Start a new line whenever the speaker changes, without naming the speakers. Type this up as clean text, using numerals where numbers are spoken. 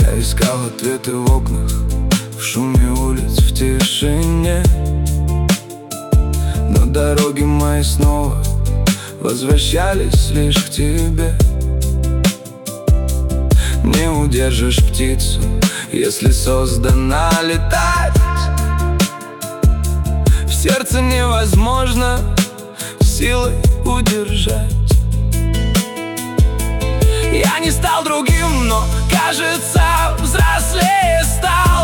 Я искал ответы в окнах, в шуме улиц, в тишине, но дороги мои снова возвращались лишь к тебе. Не удержишь птицу, если создана летать. В сердце невозможно силой удержать. Я не стал другим, но, кажется, взрослее стал.